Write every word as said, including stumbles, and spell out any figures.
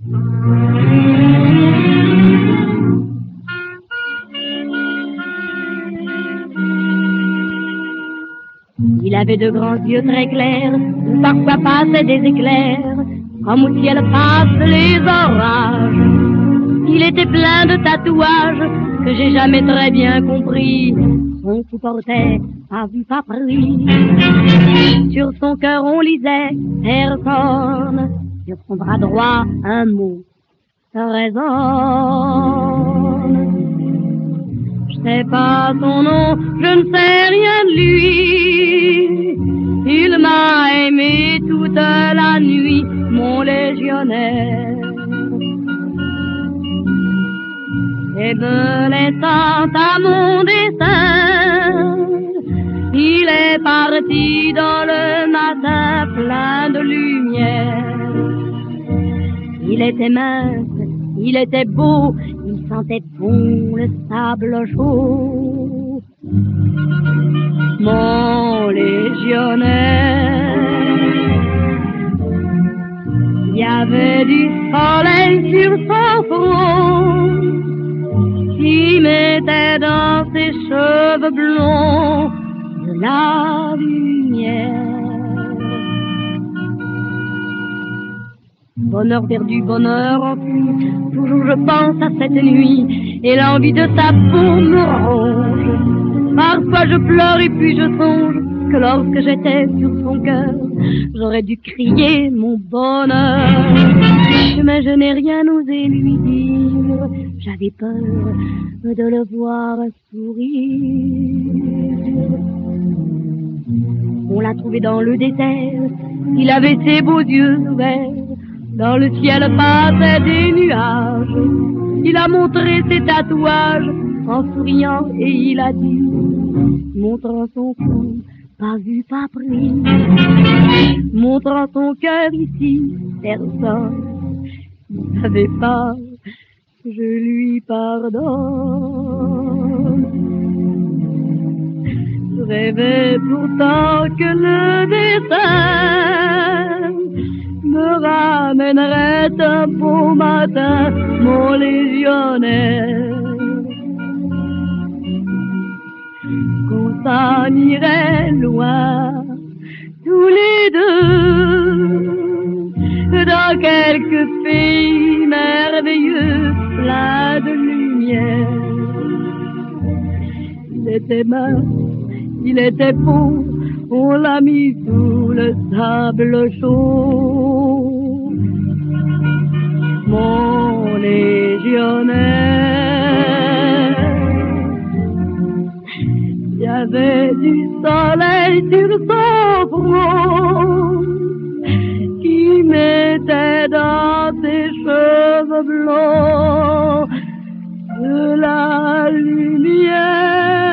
Il avait de grands yeux très clairs, où parfois passaient des éclairs, comme au ciel passent les orages. Il était plein de tatouages, que j'ai jamais très bien compris. Son cou portait, pas vu, pas pris. Sur son cœur on lisait personne, sur son bras droit un mot, ça résonne. Je sais pas son nom, je ne sais rien de lui. Il m'a aimé toute la nuit, mon légionnaire. Et me laissant à mon destin, il est parti dans le matin plein de lumière. Il était mince, il était beau, il sentait bon le sable chaud. Mon légionnaire, il y avait du soleil sur son front, qui mettait dans ses cheveux blonds de la lumière. Bonheur perdu, bonheur enfui, toujours je pense à cette nuit, et l'envie de sa peau me ronge. Parfois je pleure et puis je songe que lorsque j'étais sur son cœur, j'aurais dû crier mon bonheur. Mais je n'ai rien osé lui dire, j'avais peur de le voir sourire. On l'a trouvé dans le désert, il avait ses beaux yeux ouverts, dans le ciel passaient des nuages. Il a montré ses tatouages en souriant et il a dit, montrant son cou, pas vu, pas pris, montrant son cœur ici, personne ne savait pas, je lui pardonne. Je rêvais pourtant que le destin me ramènerait un beau matin, mon légionnaire, qu'on s'en irait loin, tous les deux, dans quelques pays merveilleux, plein de lumière. Il était mince, il était beau, on l'a mis sous le sable chaud. Mon légionnaire, il y avait du soleil sur son front, qui mettait dans ses cheveux blonds de la lumière.